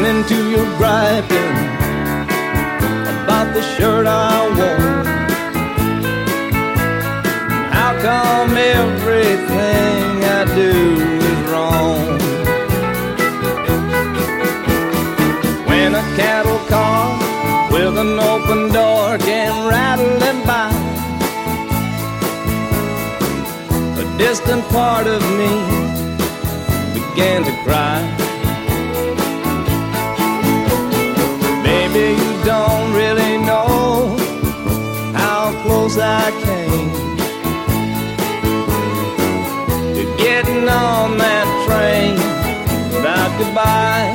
listening to your griping about the shirt I wore. How come everything I do is wrong? When a cattle car with an open door came rattling by, a distant part of me began to cry. Baby, you don't really know how close I came to getting on that train without goodbye.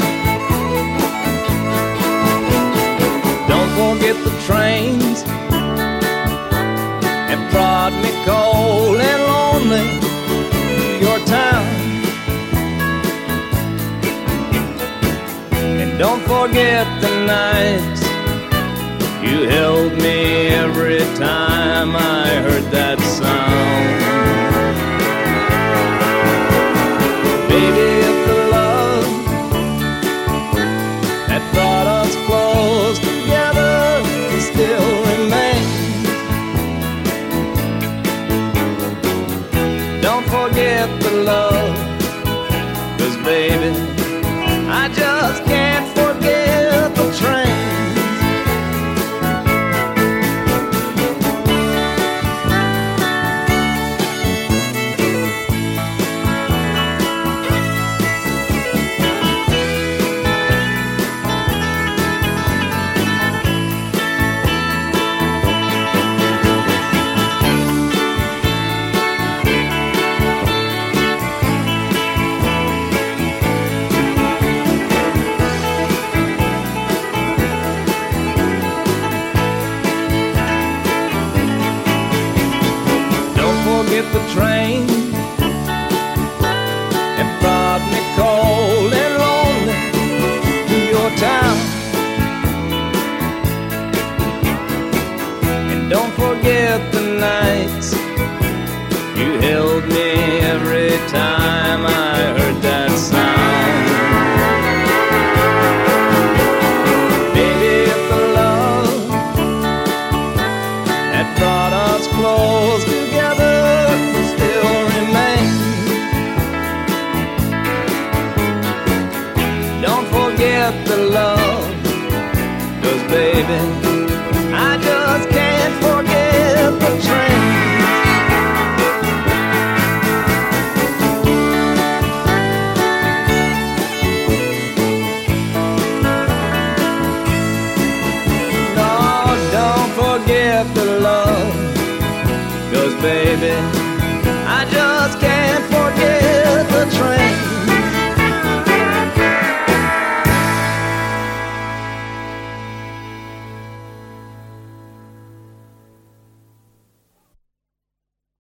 Don't forget the trains that brought me cold and lonely to your town. And don't forget the nights you held me every time I heard that sound. Baby, if the love that brought us close together still remains, don't forget the love, 'cause baby, I just can't forget the trains. Forget the train that brought me cold and lonely to your town. And don't forget the nights you held me every time I heard that sound. Baby, if the love that brought us close together still remains, don't forget the love, 'cause baby,